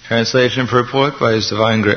Translation and purport by His Divine Grace.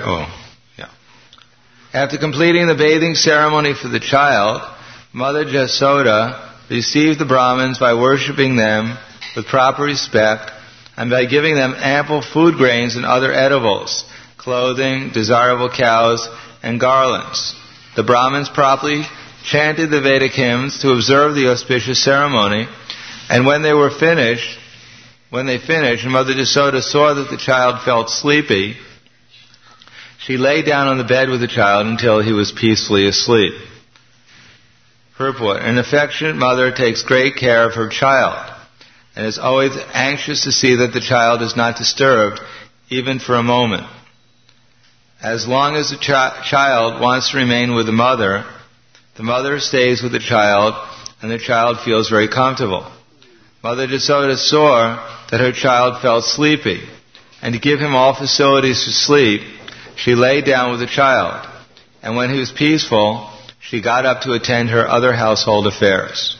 After completing the bathing ceremony for the child, Mother Jasoda received the Brahmins by worshipping them with proper respect and by giving them ample food grains and other edibles, clothing, desirable cows, and garlands. The Brahmins properly chanted the Vedic hymns to observe the auspicious ceremony, and when they finished, and Mother Jasoda saw that the child felt sleepy, she lay down on the bed with the child until he was peacefully asleep. Purport. An affectionate mother takes great care of her child and is always anxious to see that the child is not disturbed, even for a moment. As long as the child wants to remain with the mother stays with the child, and the child feels very comfortable. Mother Jasoda saw that her child felt sleepy, and to give him all facilities to sleep, she lay down with the child, and when he was peaceful, she got up to attend her other household affairs.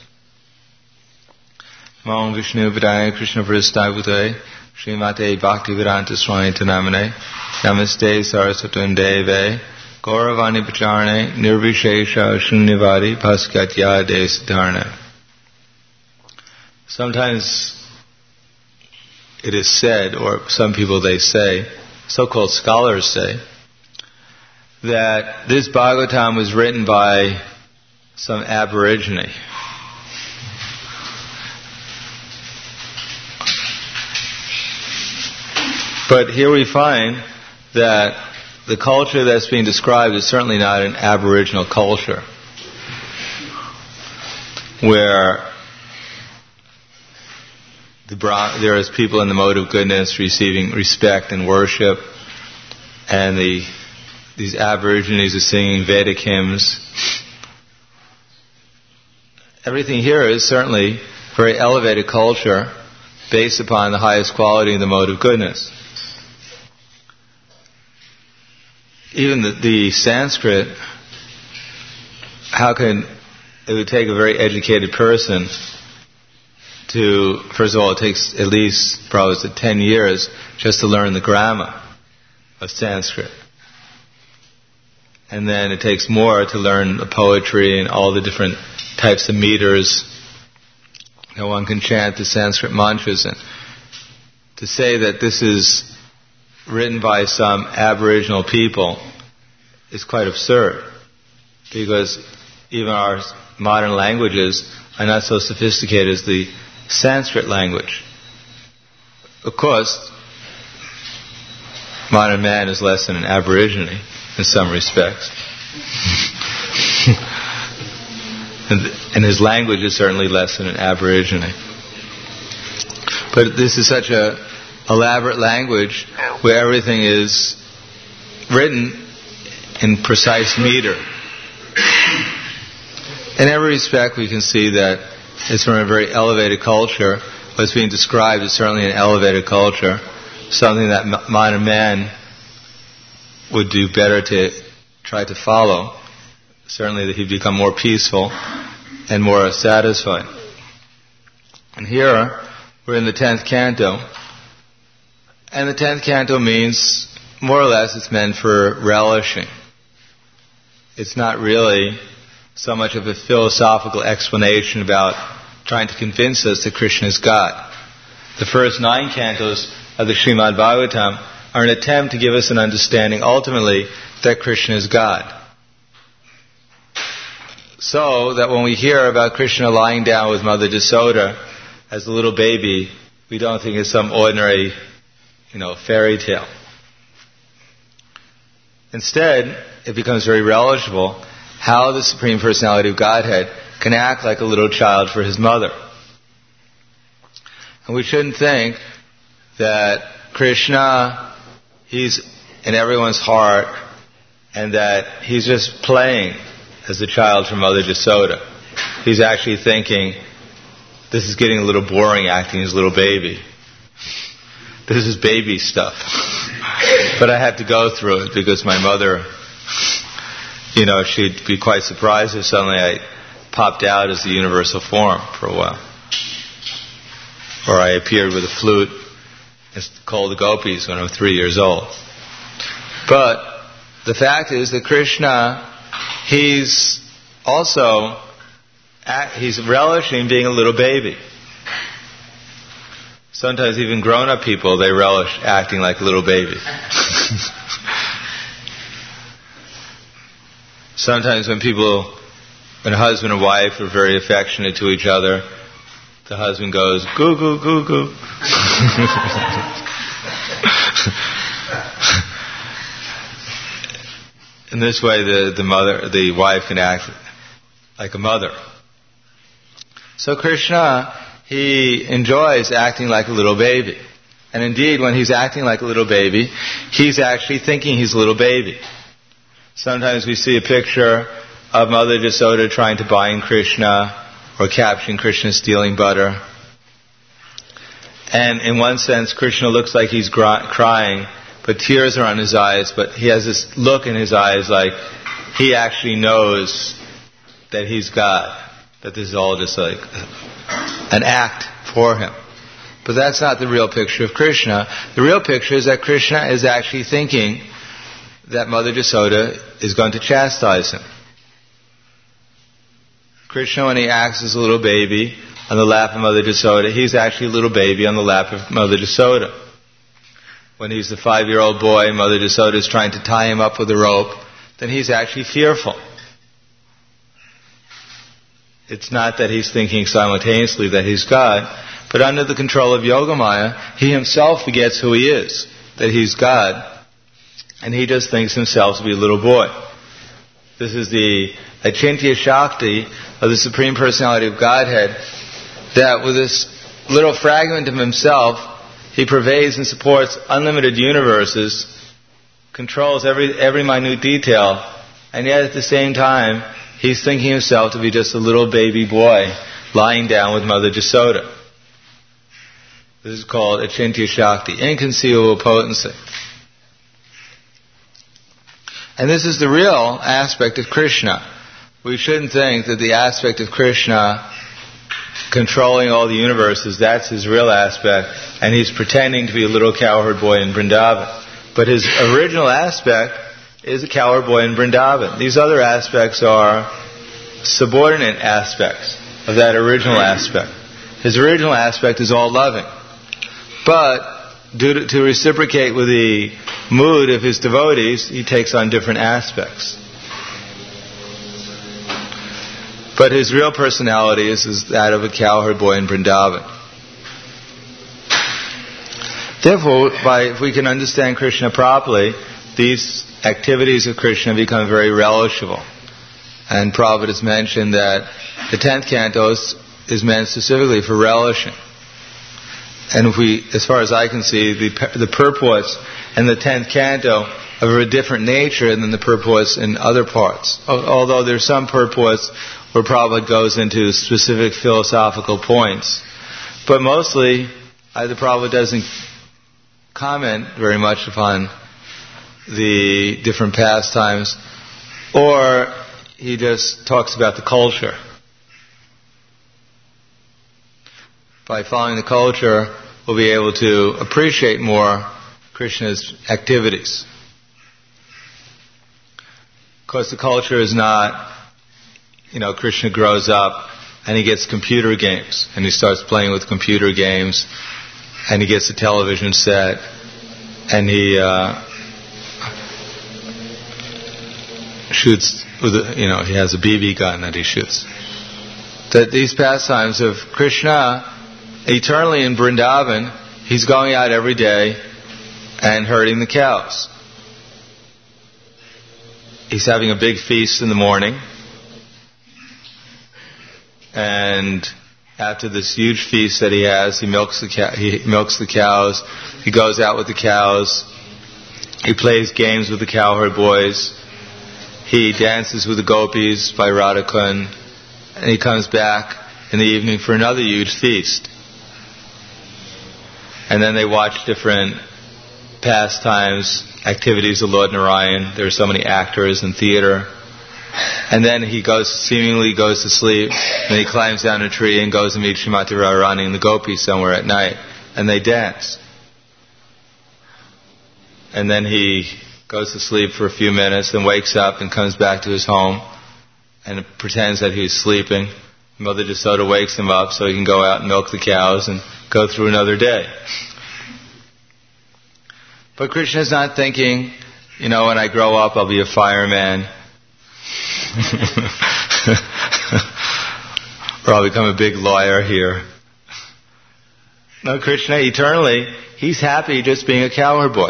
Namo Vishnu Padaya Krishna Prasthaya Bhutale Srimate Bhaktivedanta Swami Namane Namaste Saraswati Deve Gauravani Pacharane Nirvishesha Shunyavadi Paskatya Desadharana. Sometimes it is said, or some people they say, so-called scholars say, that this Bhagavatam was written by some aborigine. But here we find that the culture that's being described is certainly not an aboriginal culture, where there is people in the mode of goodness receiving respect and worship, and these aborigines are singing Vedic hymns. Everything here is certainly very elevated culture based upon the highest quality in the mode of goodness. Even the Sanskrit, it would take a very educated person to, first of all, it takes at least probably 10 years just to learn the grammar of Sanskrit. And then it takes more to learn the poetry and all the different types of meters that one can chant the Sanskrit mantras. And to say that this is written by some aboriginal people is quite absurd, because even our modern languages are not so sophisticated as the Sanskrit language. Of course, modern man is less than an aborigine in some respects. And his language is certainly less than an aborigine. But this is such a elaborate language where everything is written in precise meter. In every respect, we can see that it's from a very elevated culture. What's being described is certainly an elevated culture, something that modern man would do better to try to follow. Certainly that he'd become more peaceful and more satisfied. And here, we're in the 10th canto. And the 10th canto means, more or less, it's meant for relishing. It's not really so much of a philosophical explanation about trying to convince us that Krishna is God. The first 9 cantos of the Srimad Bhagavatam are an attempt to give us an understanding, ultimately, that Krishna is God. So that when we hear about Krishna lying down with Mother Jasoda as a little baby, we don't think it's some ordinary, fairy tale. Instead, it becomes very relishable how the Supreme Personality of Godhead can act like a little child for his mother. And we shouldn't think that Krishna, he's in everyone's heart, and that he's just playing as a child for Mother Jasoda. He's actually thinking, this is getting a little boring acting as a little baby. This is baby stuff. But I have to go through it because my mother, she'd be quite surprised if suddenly I popped out as the universal form for a while. Or I appeared with a flute It's called the gopis when I'm 3 years old. But the fact is that Krishna, he's relishing being a little baby. Sometimes even grown-up people, they relish acting like a little baby. Sometimes when a husband and wife are very affectionate to each other, the husband goes, goo, goo, goo, goo. In this way, the wife can act like a mother. So Krishna, he enjoys acting like a little baby. And indeed, when he's acting like a little baby, he's actually thinking he's a little baby. Sometimes we see a picture of Mother Yasoda trying to bind Krishna or capturing Krishna stealing butter. And in one sense, Krishna looks like he's crying, but tears are on his eyes, but he has this look in his eyes like he actually knows that he's God, that this is all just like an act for him. But that's not the real picture of Krishna. The real picture is that Krishna is actually thinking that Mother Yasoda is going to chastise him. Krishna, when he acts as a little baby on the lap of Mother Yasoda, he's actually a little baby on the lap of Mother Yasoda. When he's the 5-year-old boy, Mother Yasoda is trying to tie him up with a rope, then he's actually fearful. It's not that he's thinking simultaneously that he's God, but under the control of Yogamaya, he himself forgets who he is, that he's God, and he just thinks himself to be a little boy. This is the Achintya Shakti of the Supreme Personality of Godhead, that with this little fragment of himself, he pervades and supports unlimited universes, controls every minute detail, and yet at the same time, he's thinking himself to be just a little baby boy lying down with Mother Yasoda. This is called Achintya Shakti, inconceivable potency. And this is the real aspect of Krishna. We shouldn't think that the aspect of Krishna controlling all the universes, that's his real aspect, and he's pretending to be a little cowherd boy in Vrindavan. But his original aspect is a cowherd boy in Vrindavan. These other aspects are subordinate aspects of that original aspect. His original aspect is all loving. But to reciprocate with the mood of his devotees, he takes on different aspects. But his real personality is that of a cowherd boy in Vrindavan. Therefore, if we can understand Krishna properly, these activities of Krishna become very relishable. And Prabhupada has mentioned that the 10th canto is meant specifically for relishing. And as far as I can see, the purports in the 10th canto are of a different nature than the purports in other parts. Although there's some purports where Prabhupada goes into specific philosophical points. But mostly, either Prabhupada doesn't comment very much upon the different pastimes, or he just talks about the culture. By following the culture, we'll be able to appreciate more Krishna's activities. Of course, the culture is not, Krishna grows up and he gets computer games, and he starts playing with computer games, and he gets a television set, and he shoots with he has a BB gun that he shoots. That these pastimes of Krishna, eternally in Vrindavan, he's going out every day and herding the cows. He's having a big feast in the morning, and after this huge feast that he has, he milks the cows, he goes out with the cows, he plays games with the cowherd boys, he dances with the gopis by Radhakund, and he comes back in the evening for another huge feast. And then they watch different pastimes, activities of Lord Narayan. There are so many actors in theater. And then he seemingly goes to sleep, and he climbs down a tree and goes to meet Srimati Radharani and the gopis somewhere at night, and they dance. and then he goes to sleep for a few minutes, then wakes up and comes back to his home and pretends that he's sleeping. Mother Jasoda wakes him up so he can go out and milk the cows and go through another day. But Krishna is not thinking, when I grow up I'll be a fireman or I'll become a big lawyer here. No, Krishna, eternally, he's happy just being a cowherd boy.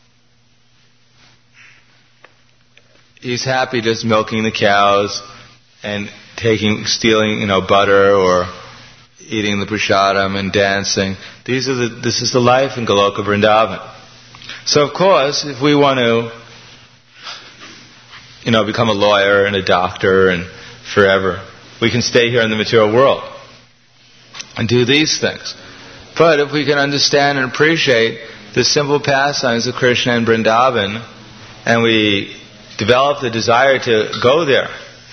He's happy just milking the cows and stealing, butter or eating the prasadam and dancing. This is the life in Goloka Vrindavan. So of course, if we want to, become a lawyer and a doctor and forever, we can stay here in the material world and do these things. But if we can understand and appreciate the simple pastimes of Krishna and Vrindavan, and we develop the desire to go there,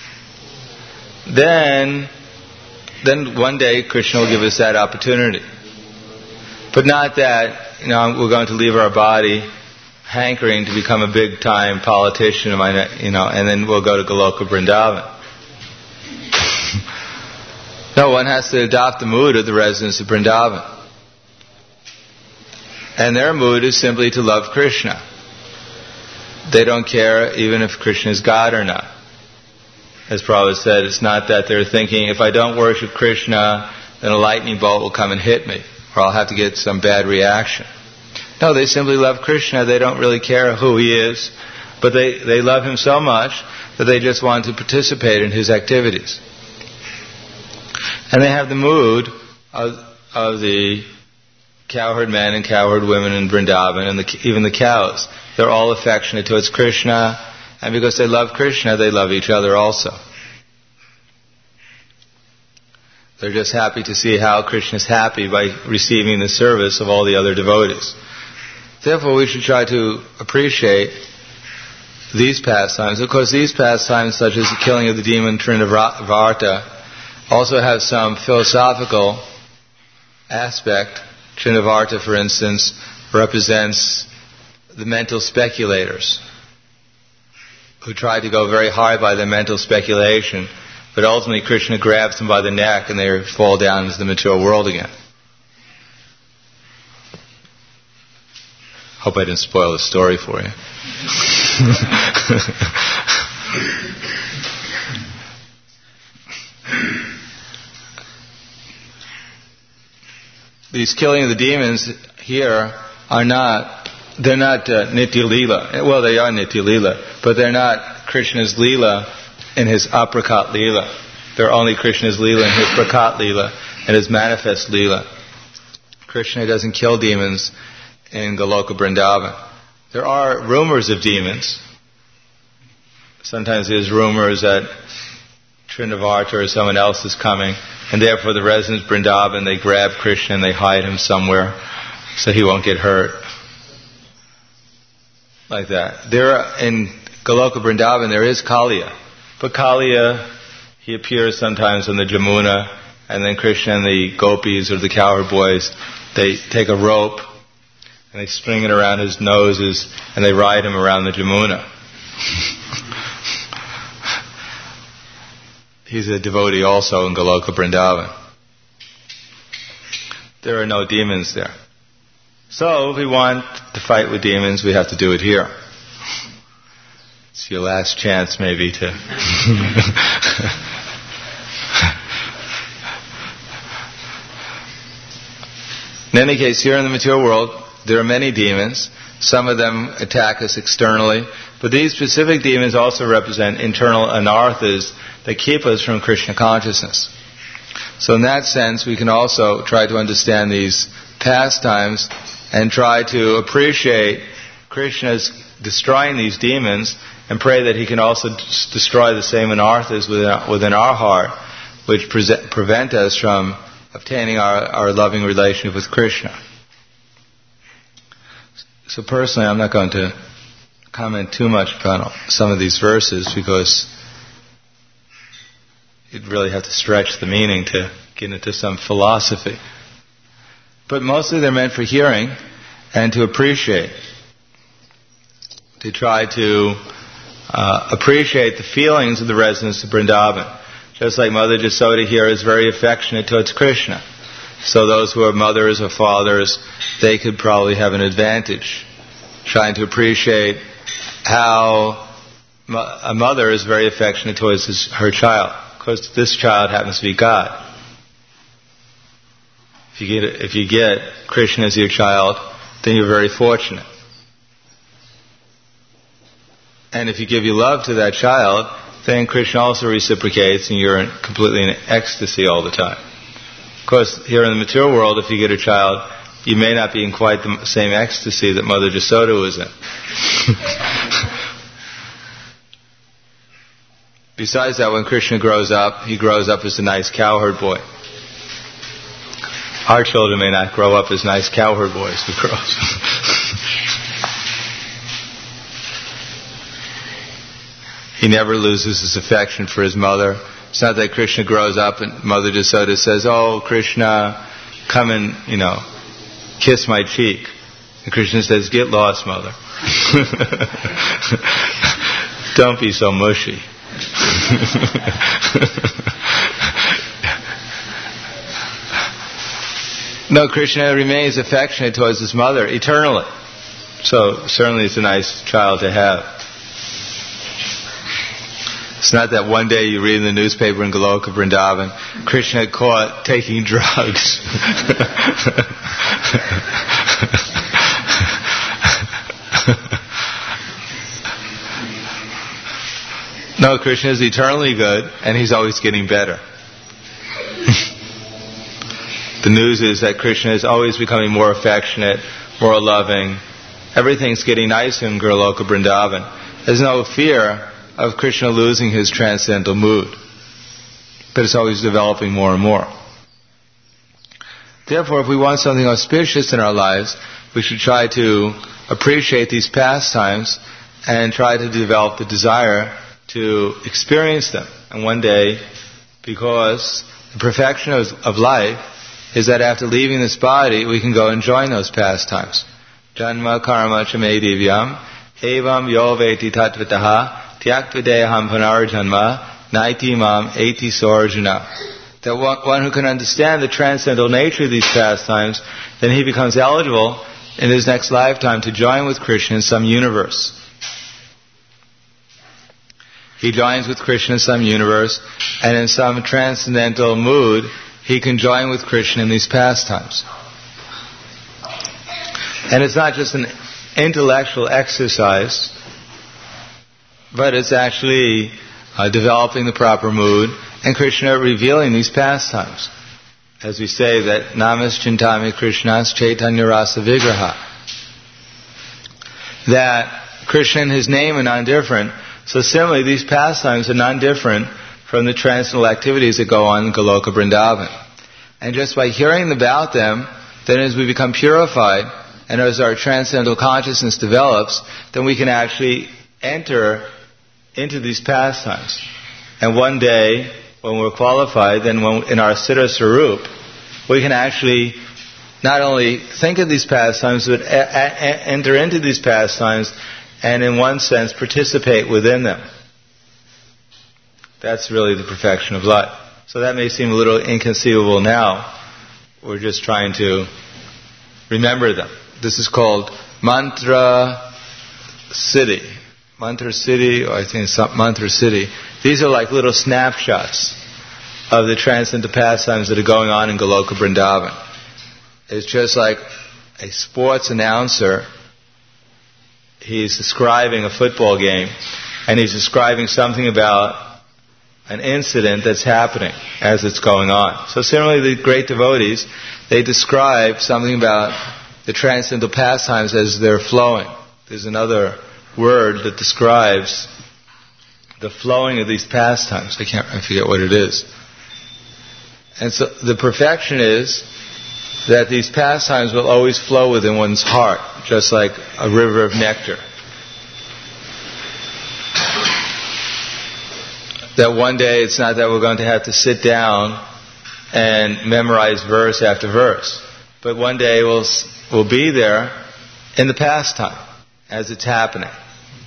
then one day Krishna will give us that opportunity. But not that, we're going to leave our body hankering to become a big-time politician, and then we'll go to Goloka Vrindavan. No, one has to adopt the mood of the residents of Vrindavan. And their mood is simply to love Krishna. They don't care even if Krishna is God or not. As Prabhupada said, it's not that they're thinking, if I don't worship Krishna, then a lightning bolt will come and hit me, or I'll have to get some bad reaction. No, they simply love Krishna. They don't really care who he is, but they love him so much that they just want to participate in his activities. And they have the mood of the cowherd men and cowherd women in Vrindavan, and even the cows. They're all affectionate towards Krishna, and because they love Krishna, they love each other also. They're just happy to see how Krishna is happy by receiving the service of all the other devotees. Therefore, we should try to appreciate these pastimes. Of course, these pastimes, such as the killing of the demon Trinavarta, also have some philosophical aspect. Trinavarta, for instance, represents the mental speculators who try to go very high by their mental speculation, but ultimately Krishna grabs them by the neck and they fall down into the material world again. Hope I didn't spoil the story for you. These killing of the demons here they're not Nitya Leela. Well, they are Nitya Leela, but they're not Krishna's Leela in his apricot Leela. They're only Krishna's Leela in his prakat Leela and his manifest Leela. Krishna doesn't kill demons in Goloka Vrindavan. There are rumors of demons. Sometimes there's rumors that Trinavarta or someone else is coming, and therefore the residents of Vrindavan, they grab Krishna and they hide him somewhere so he won't get hurt. Like that. In Goloka Vrindavan there is Kaliya. But Kaliya, he appears sometimes on the Jamuna, and then Krishna and the gopis or the cowherd boys, they take a rope and they string it around his noses and they ride him around the Jamuna. He's a devotee also in Goloka Vrindavan. There are no demons there. So if we want to fight with demons, we have to do it here. It's your last chance maybe to... In any case, here in the material world, there are many demons. Some of them attack us externally, but these specific demons also represent internal anarthas that keep us from Krishna consciousness. So in that sense, we can also try to understand these pastimes and try to appreciate Krishna's destroying these demons and pray that he can also destroy the same anarthas within our heart, which prevent us from obtaining our loving relationship with Krishna. So personally, I'm not going to comment too much on some of these verses because you'd really have to stretch the meaning to get into some philosophy. But mostly they're meant for hearing and to appreciate. to try to appreciate the feelings of the residents of Vrindavan. Just like Mother Jasoda here is very affectionate towards Krishna. So those who are mothers or fathers, they could probably have an advantage trying to appreciate how a mother is very affectionate towards her child. Of course, this child happens to be God. If you get Krishna as your child, then you're very fortunate. And if you give your love to that child, then Krishna also reciprocates and you're completely in ecstasy all the time. Of course, here in the material world, if you get a child, you may not be in quite the same ecstasy that Mother Jasoda was in. Besides that, when Krishna grows up, he grows up as a nice cowherd boy. Our children may not grow up as nice cowherd boys who grow up. He never loses his affection for his mother. It's not that Krishna grows up and Mother Jasoda says, "Oh, Krishna, come and, kiss my cheek." And Krishna says, "Get lost, mother." Don't be so mushy. No, Krishna remains affectionate towards his mother eternally. So certainly it's a nice child to have. It's not that one day you read in the newspaper in Goloka Vrindavan, Krishna caught taking drugs. No, Krishna is eternally good, and he's always getting better. The news is that Krishna is always becoming more affectionate, more loving. Everything's getting nicer in Goloka Vrindavan. There's no fear of Krishna losing his transcendental mood, but it's always developing more and more. Therefore, if we want something auspicious in our lives, we should try to appreciate these pastimes and try to develop the desire to experience them. And one day, because the perfection of life is that after leaving this body, we can go and join those pastimes. Janma karma chame divyam evam yo veti tatvataha tyaktvideham panarjanma naiti mam eti sorjuna. That one who can understand the transcendental nature of these pastimes, then he becomes eligible in his next lifetime to join with Krishna in some universe. He joins with Krishna in some universe, and in some transcendental mood, he can join with Krishna in these pastimes. And it's not just an intellectual exercise, but it's actually developing the proper mood, and Krishna revealing these pastimes. As we say that, Namas Chintami Krishnas Chaitanya Rasa Vigraha. That Krishna and his name are non-different. So similarly, these pastimes are non-different from the transcendental activities that go on in Goloka Vrindavan. And just by hearing about them, then as we become purified, and as our transcendental consciousness develops, then we can actually enter into these pastimes. And one day, when we're qualified, then in our Siddha Swarup, we can actually not only think of these pastimes, but enter into these pastimes and in one sense participate within them. That's really the perfection of life. So that may seem a little inconceivable now. We're just trying to remember them. This is called Mantra Siddhi. Mantra Siddhi, or I think it's Mantra Siddhi. These are like little snapshots of the transcendental pastimes that are going on in Goloka Vrindavan. It's just like a sports announcer. He's describing a football game, and he's describing something about an incident that's happening as it's going on. So similarly, the great devotees, they describe something about the transcendental pastimes as they're flowing. There's another word that describes the flowing of these pastimes. I forget what it is. And so the perfection is that these pastimes will always flow within one's heart, just like a river of nectar. That one day it's not that we're going to have to sit down and memorize verse after verse, but one day we'll be there in the pastime as it's happening.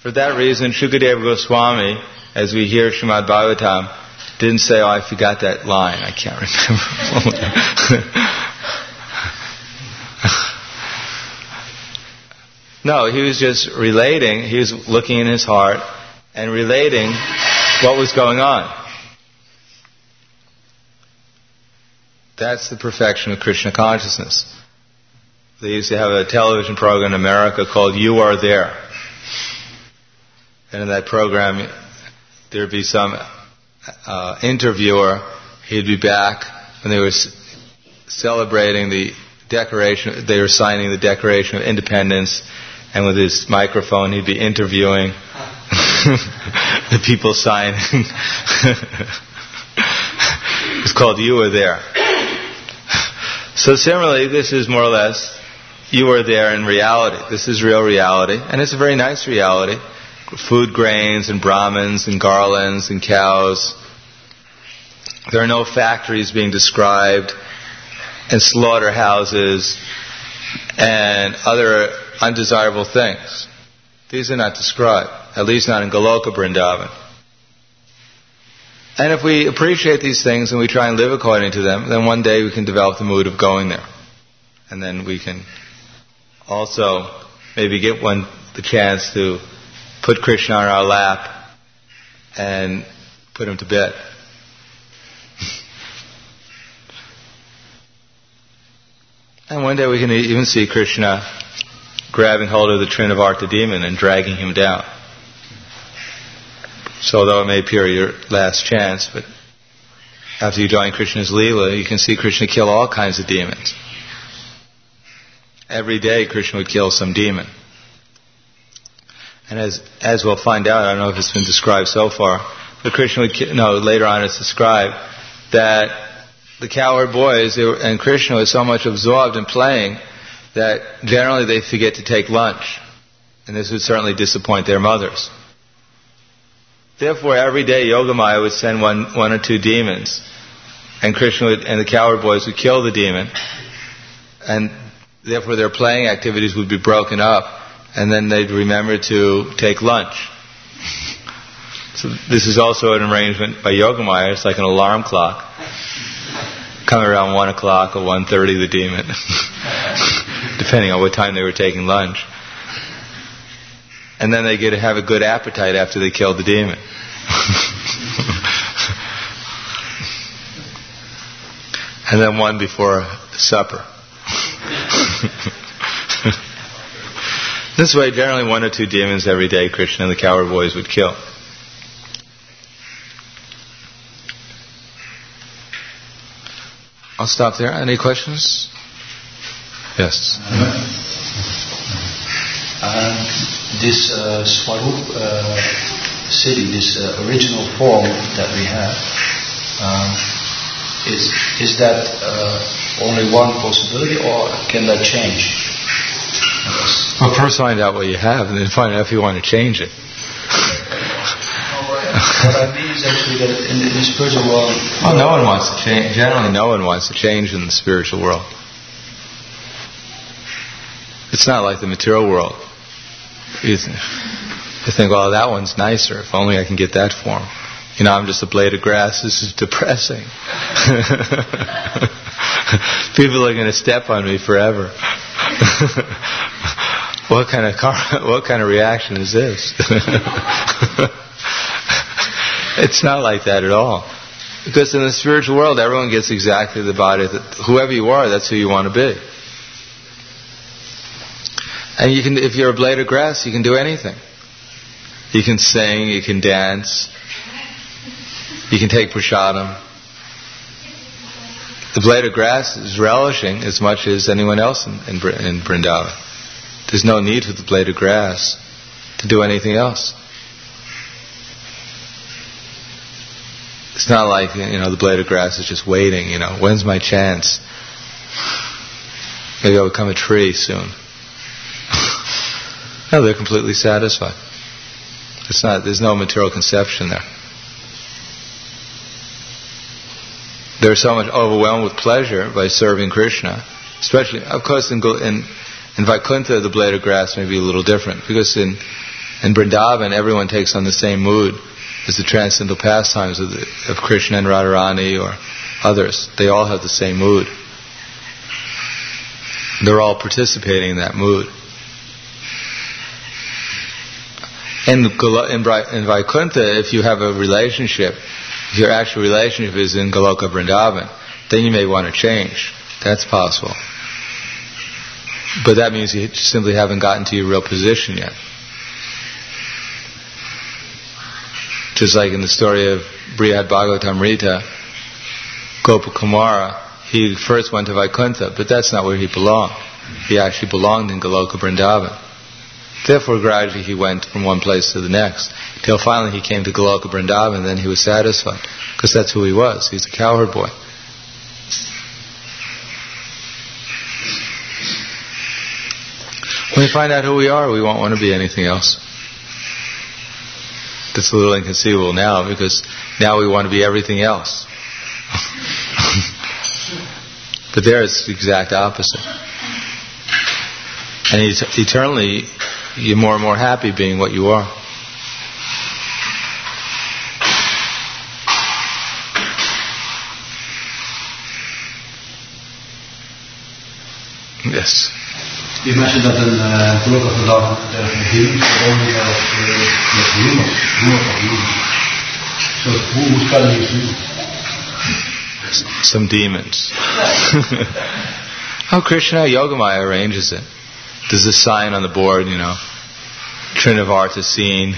For that reason, Shukadeva Goswami, as we hear Srimad Bhagavatam, didn't say, "Oh, I forgot that line. I can't remember." No, he was just relating. He was looking in his heart and relating what was going on. That's the perfection of Krishna consciousness. They used to have a television program in America called You Are There. And in that program, there'd be some interviewer. He'd be back when they were celebrating the Declaration. They were signing the Declaration of Independence, and with his microphone, he'd be interviewing the people signing. It's called You Are There. So similarly, this is more or less you are there in reality. This is real reality, and it's a very nice reality. Food grains and Brahmins and garlands and cows. There are no factories being described, and slaughterhouses and other undesirable things. These are not described, at least not in Goloka Vrindavan. And if we appreciate these things and we try and live according to them, then one day we can develop the mood of going there. And then we can also maybe get the chance to put Krishna on our lap and put him to bed. And one day we can even see Krishna grabbing hold of the Trinavarta demon and dragging him down. So though it may appear your last chance, but after you join Krishna's Leela, you can see Krishna kill all kinds of demons. Every day Krishna would kill some demon. And as we'll find out, I don't know if it's been described so far, but Krishna would later on it's described that the cowherd boys and Krishna was so much absorbed in playing that generally they forget to take lunch. And this would certainly disappoint their mothers. Therefore, every day Yogamaya would send one or two demons, and Krishna and the cowherd boys would kill the demon, and therefore their playing activities would be broken up, and then they'd remember to take lunch. So this is also an arrangement by Yogamaya. It's like an alarm clock. Come around 1 o'clock or 1:30, the demon, depending on what time they were taking lunch. And then they get to have a good appetite after they kill the demon. And then one before supper. This way, generally 1 or 2 demons every day Krishna and the cowherd boys would kill. I'll stop there. Any questions? Yes. This Swarup city, this original form that we have, is that only one possibility, or can that change? Well, first find out what you have, and then find out if you want to change it. What I mean is actually that in the spiritual world... Well, no one wants to change. Generally, no one wants to change in the spiritual world. It's not like the material world. You think, well, that one's nicer. If only I can get that form. I'm just a blade of grass. This is depressing. People are going to step on me forever. What kind of reaction is this? It's not like that at all. Because in the spiritual world, everyone gets exactly the body whoever you are, that's who you want to be. And you can, if you're a blade of grass, you can do anything. You can sing, you can dance, you can take prasadam. The blade of grass is relishing as much as anyone else in Vrindavan. There's no need for the blade of grass to do anything else. It's not like, the blade of grass is just waiting, when's my chance? Maybe I'll become a tree soon. No, they're completely satisfied. There's no material conception there. They're so much overwhelmed with pleasure by serving Krishna. Especially, of course, in Vaikuntha, the blade of grass may be a little different. Because in In Vrindavan, everyone takes on the same mood as the transcendental pastimes of Krishna and Radharani or others. They all have the same mood. They're all participating in that mood. In Vaikuntha, if you have a relationship, if your actual relationship is in Goloka Vrindavan, then you may want to change. That's possible. But that means you simply haven't gotten to your real position yet. Just like in the story of Brihad Bhagavatamrita, Gopakumara, he first went to Vaikuntha, but that's not where he belonged. He actually belonged in Goloka Vrindavan. Therefore, gradually he went from one place to the next, till finally he came to Goloka Vrindavan, and then he was satisfied, because that's who he was. He's a cowherd boy. When we find out who we are, we won't want to be anything else. That's a little inconceivable now, because now we want to be everything else. But there it's the exact opposite. And eternally, you're more and more happy being what you are. Yes. You mentioned that in Goloka Vrindavan there's no demons, but only there's rumors of demons. So who's telling you to? Some demons. How Krishna Yogamaya arranges it. There's a sign on the board, Trinavarta scene.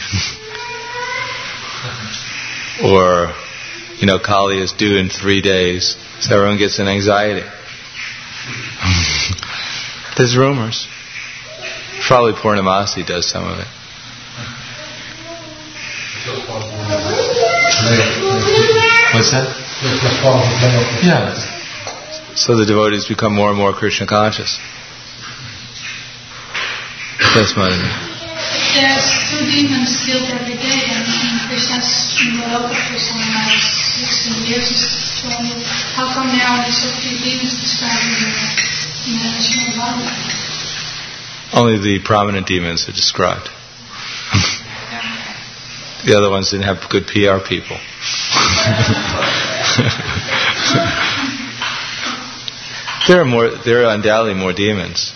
Or, Kali is due in 3 days. So everyone gets an anxiety. There's rumors. Probably Purnamasi does some of it. What's that? Yeah. So the devotees become more and more Krishna conscious. That's my idea. There's 2 demons killed every day, and Krishna's in Goloka for something like 16 years. So how come there are only so few demons described in the Srimad Bhagavatam? Only the prominent demons are described. The other ones didn't have good PR people. There are undoubtedly more demons.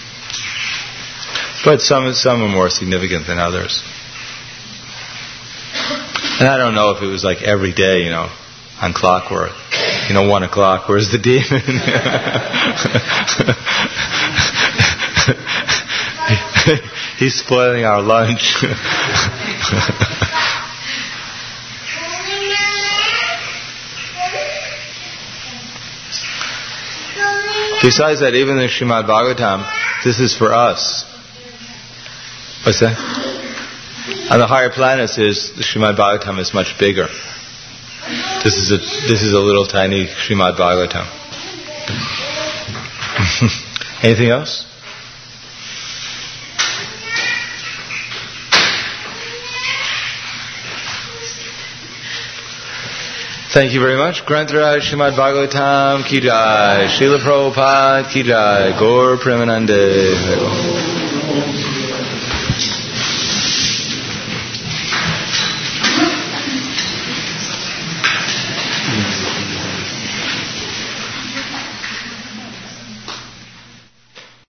But some are more significant than others. And I don't know if it was like every day, on clockwork. 1 o'clock, where's the demon? He's spoiling our lunch. Besides that, even in Srimad Bhagavatam, this is for us. What's that? On the higher planets, the Srimad Bhagavatam is much bigger. This is a little tiny Srimad Bhagavatam. Anything else? Thank you very much. Grantaraj Srimad Bhagavatam ki jai. Srila Prabhupada ki jai. Gaur Premanande.